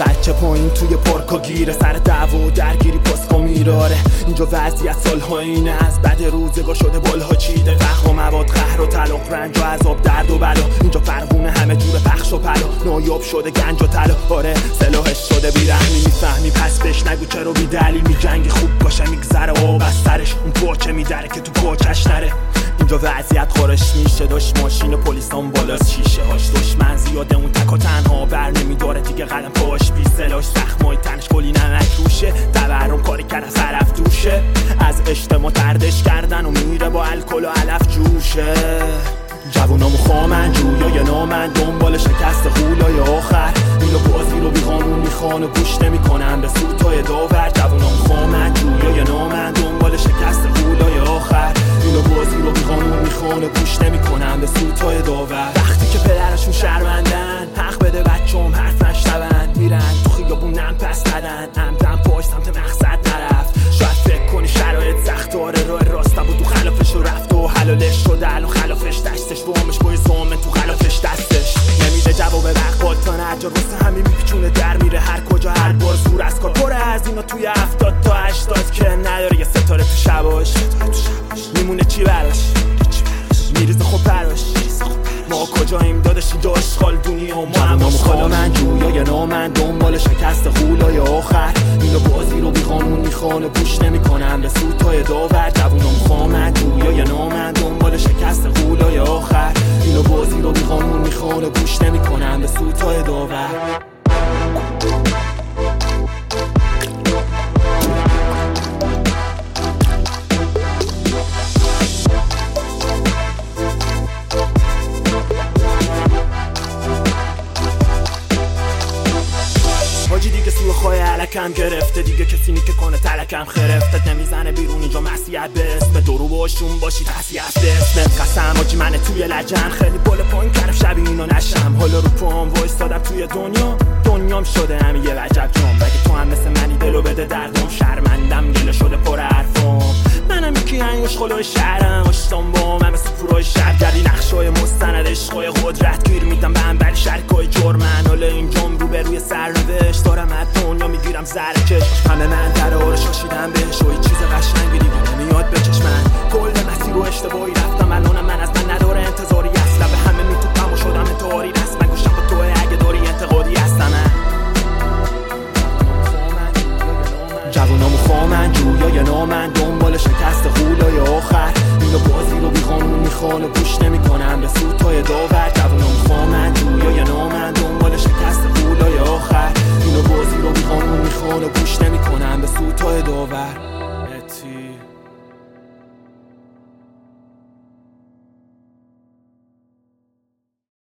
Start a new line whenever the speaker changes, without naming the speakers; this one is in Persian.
بچه پایین توی پارکا گیره، سر دعوا و درگیری پاسکا میراره. اینجا وضعیت سالها اینه، از بد روزگار شده بالها چیده. فقر و مواد، قهر و طلاق، رنج و عذاب، درد و بلا. اینجا فرقونه همه جور پخش و پلا، نایاب شده گنج و طلا. آره سلاحش شده بیرحمی، میفهمی پس بهش نگو چرا بی دلیل میجنگی. خوب باشه میگذره آب از سرش، اون پاچه میدره که تو پاچش نره. اینجا وضعیت خارش میشه، داشت ماشین پلیسان بالاست شیشه هاش. دشمن زیاده اون تک و تنها بر نمیداره دیگه، قدم پاش بی سلاش. زخمای تنش کلی نمک روشه، تورم کاری کرد از طرف دوشه. از اجتماع تردش کردن و میره با الکل و علف جوشه. جوونامو خامن جویای نامن، دنبال شکست غولای آخر. اینو بازی رو بی قانون میخوان و گوش نمیکنن به سوتای داور. جوونامو خامن جویای نامن، دنبال شکست غولای آخر. اینو بازی رو بی قانون میخوان و گوش نمیکنن به سوتای داور. وقتی که پدرشون شرمندن، حق بده بچه‌ام حرف نشنون. میرن تو خیابونم پس ندن، عمدن پاش سمت مقصد نرفت. شاید فکر کنی شرایط سخت، آره راه راست بود تو خلافش رو رفت و حلالش شد الان خلافش دستش. وامش بای زامن تو خلافش دستش. نمیده جواب بقبال تا نجار، واسه همین میپیچونه در میره هر کجا هر بار. زور از کار پره از اینا توی 70 تا 80 که نداره یه ستاره تو شباش. میمونه چی براش، میریزه خب براش. ما کجاییم دادشی داشت خال دنیا و ما هم خالا. من جویای نامن، دنبال شکست غولای آخر. اینو بازی رو بی قانون میخوان و گوش نمیکنن به سوتای داور. جوونام خامن جویای نامن، دنبال شکست غولای آخر. اینو بازی رو بی قانون میخوان و گوش نمیکنن به سوتای داور. دیگه سوخای علکم گرفته، دیگه کسی نیکه کنه تلکم خرفتت نمیزنه بیرون. اینجا مسیحت به اسم درو باشون باشی تسیحت به اسمت. قسم آجی منه توی لجن، خیلی بالا پایین کردم شبیه اینو نشم. حالا رو پام وایستادم توی دنیام شده همین یه وجب جام. مگه تو هم مثل منی دلو بده دردم، شرمندم گله شده پر حرفام. منم یکی این اشغالای شهرم، اشتام با من مثل پورای شبگردی. نقشای مستند عشقای قدرت گیر میدم به انبری شرکای جرمن. حالا اینجام رو به روی سرنوشت دارم از دنیا میگیرم زرکش. همه من تراره شاشیدم بهش و